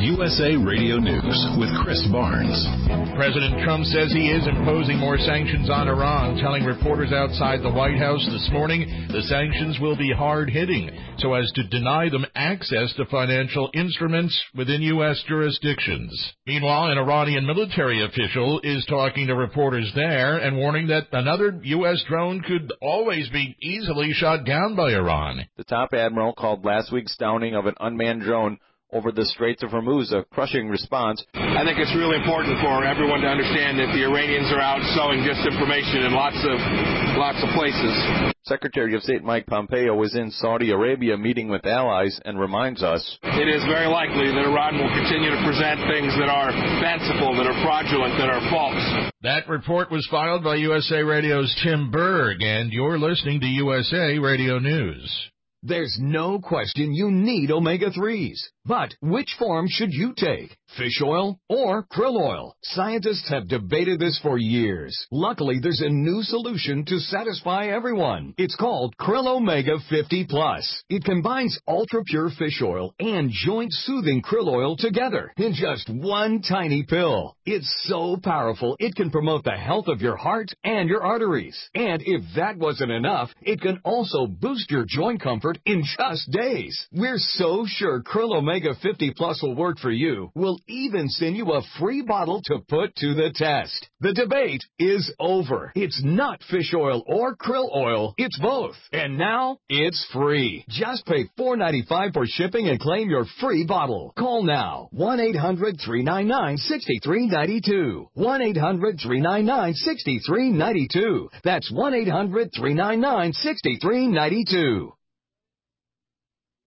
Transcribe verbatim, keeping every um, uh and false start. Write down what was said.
U S A Radio News with Chris Barnes. President Trump says he is imposing more sanctions on Iran, telling reporters outside the White House this morning the sanctions will be hard-hitting so as to deny them access to financial instruments within U S jurisdictions. Meanwhile, an Iranian military official is talking to reporters there and warning that another U S drone could always be easily shot down by Iran. The top admiral called last week's downing of an unmanned drone over the Straits of Hormuz a crushing response. I think it's really important for everyone to understand that the Iranians are out sowing disinformation in lots of lots of places. Secretary of State Mike Pompeo was in Saudi Arabia meeting with allies and reminds us, it is very likely that Iran will continue to present things that are fanciful, that are fraudulent, that are false. That report was filed by U S A Radio's Tim Berg, and you're listening to U S A Radio News. There's no question you need omega threes. But which form should you take? Fish oil or krill oil? Scientists have debated this for years. Luckily, there's a new solution to satisfy everyone. It's called Krill Omega fifty plus. It combines ultra-pure fish oil and joint-soothing krill oil together in just one tiny pill. It's so powerful, it can promote the health of your heart and your arteries. And if that wasn't enough, it can also boost your joint comfort in just days. We're so sure Krill Omega Omega fifty plus will work for you. We'll even send you a free bottle to put to the test. The debate is over. It's not fish oil or krill oil. It's both. And now it's free. Just pay four dollars and ninety-five cents for shipping and claim your free bottle. Call now. one eight hundred three nine nine six three nine two. one eight hundred three nine nine six three nine two. That's one eight hundred three nine nine six three nine two.